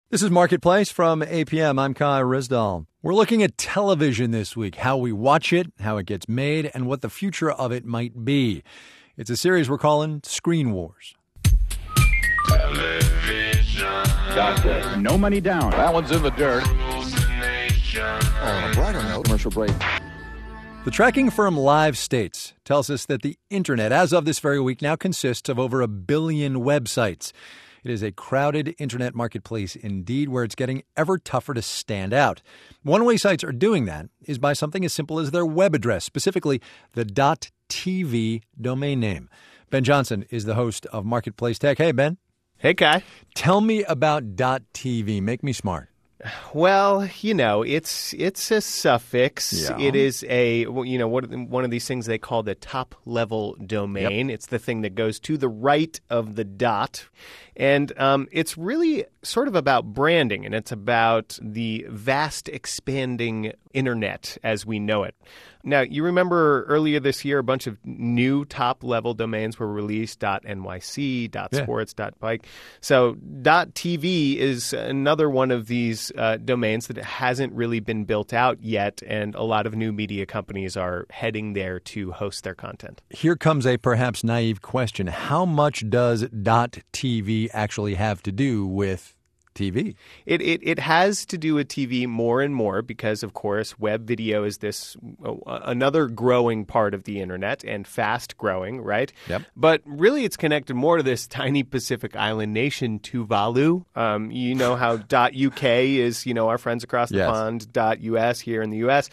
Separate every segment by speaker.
Speaker 1: This is Marketplace from APM. I'm Kai Risdall. We're looking at television this week, how we watch it, how it gets made, and what the future of it might be. It's a series we're calling Screen Wars.
Speaker 2: Television. Got this. No money down. That one's in the dirt.
Speaker 3: On a brighter note, commercial break.
Speaker 1: The tracking firm Live States tells us that the internet, as of this very week, now consists of over 1 billion websites. It is a crowded internet marketplace indeed, where it's getting ever tougher to stand out. One way sites are doing that is by something as simple as their web address, specifically the .tv domain name. Ben Johnson is the host of Marketplace Tech. Hey, Ben.
Speaker 4: Hey, Kai.
Speaker 1: Tell me about .tv. Make me smart.
Speaker 4: Well, it's a suffix.
Speaker 1: Yeah.
Speaker 4: It is one of these things they call the top-level domain. Yep. It's the thing that goes to the right of the dot. And it's really sort of about branding, and it's about the vast expanding internet as we know it. Now, you remember earlier this year, a bunch of new top-level domains were released, .nyc, .sports, .bike. So .tv is another one of these domains that hasn't really been built out yet, and a lot of new media companies are heading there to host their content.
Speaker 1: Here comes a perhaps naive question. How much does .tv actually have to do with TV?
Speaker 4: It has to do with TV more and more because, of course, web video is this another growing part of the internet and fast growing, right?
Speaker 1: Yep.
Speaker 4: But really it's connected more to this tiny Pacific Island nation, Tuvalu. You know how .uk is, our friends across the
Speaker 1: Yes.
Speaker 4: pond, .us here in the U.S.,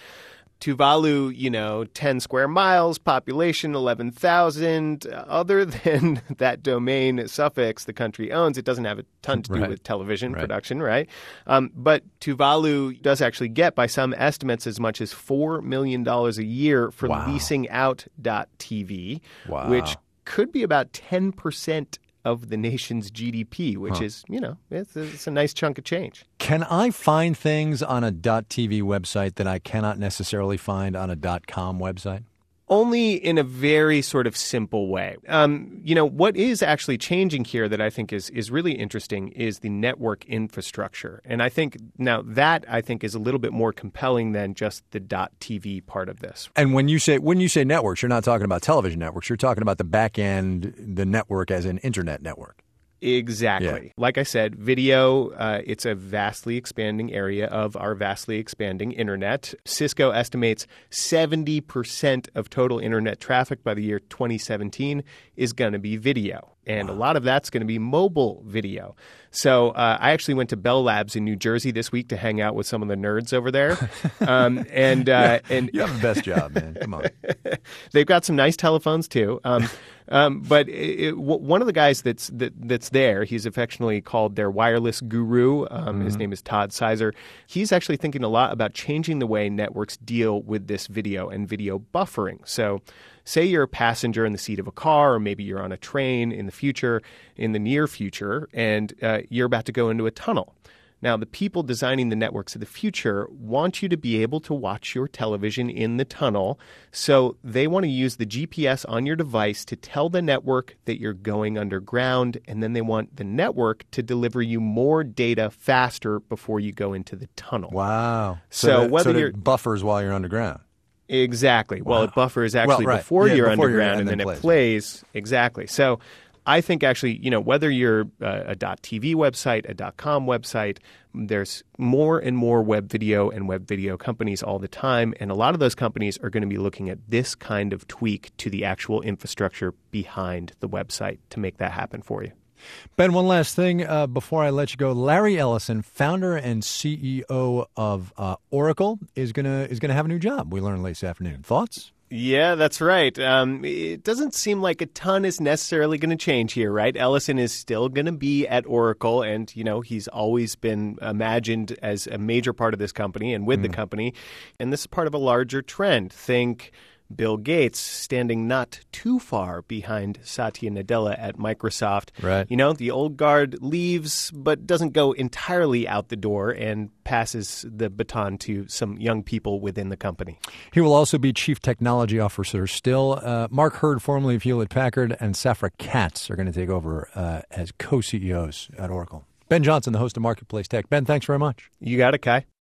Speaker 4: Tuvalu, 10 square miles, population 11,000. Other than that domain suffix the country owns, it doesn't have a ton to do with television production, right? But Tuvalu does actually get, by some estimates, as much as $4 million a year for leasing out .tv, which could be about 10% of the nation's GDP, which is, it's a nice chunk of change.
Speaker 1: Can I find things on a .tv website that I cannot necessarily find on a .com website?
Speaker 4: Only in a very sort of simple way. What is actually changing here that I think is really interesting is the network infrastructure. And I think now that is a little bit more compelling than just the .tv part of this.
Speaker 1: And when you say networks, you're not talking about television networks. You're talking about the back end, the network as an internet network.
Speaker 4: Exactly.
Speaker 1: Yeah.
Speaker 4: Like I said, video, it's a vastly expanding area of our vastly expanding internet. Cisco estimates 70% of total internet traffic by the year 2017 is going to be video. And a lot of that's going to be mobile video. So I actually went to Bell Labs in New Jersey this week to hang out with some of the nerds over there. And
Speaker 1: you have the best job, man. Come on.
Speaker 4: They've got some nice telephones too. But one of the guys that's there, he's affectionately called their wireless guru. His name is Todd Sizer. He's actually thinking a lot about changing the way networks deal with this video and video buffering. So say you're a passenger in the seat of a car, or maybe you're on a train in the near future, and you're about to go into a tunnel. Now, the people designing the networks of the future want you to be able to watch your television in the tunnel, so they want to use the GPS on your device to tell the network that you're going underground, and then they want the network to deliver you more data faster before you go into the tunnel.
Speaker 1: Wow.
Speaker 4: So
Speaker 1: it buffers while you're underground.
Speaker 4: Exactly.
Speaker 1: Wow.
Speaker 4: Well, it buffers actually before you're underground, and then it plays. Exactly. So I think actually, whether you're a .tv website, a .com website, there's more and more web video and web video companies all the time. And a lot of those companies are going to be looking at this kind of tweak to the actual infrastructure behind the website to make that happen for you.
Speaker 1: Ben, one last thing before I let you go. Larry Ellison, founder and CEO of Oracle, is gonna have a new job. We learned late this afternoon. Thoughts?
Speaker 4: Yeah, that's right. It doesn't seem like a ton is necessarily going to change here, right? Ellison is still going to be at Oracle, and, he's always been imagined as a major part of this company and with the company. And this is part of a larger trend. Think Bill Gates standing not too far behind Satya Nadella at Microsoft.
Speaker 1: Right.
Speaker 4: The old guard leaves but doesn't go entirely out the door and passes the baton to some young people within the company.
Speaker 1: He will also be Chief Technology Officer still. Mark Hurd, formerly of Hewlett-Packard, and Safra Katz are going to take over as co-CEOs at Oracle. Ben Johnson, the host of Marketplace Tech. Ben, thanks very much.
Speaker 4: You got it, Kai.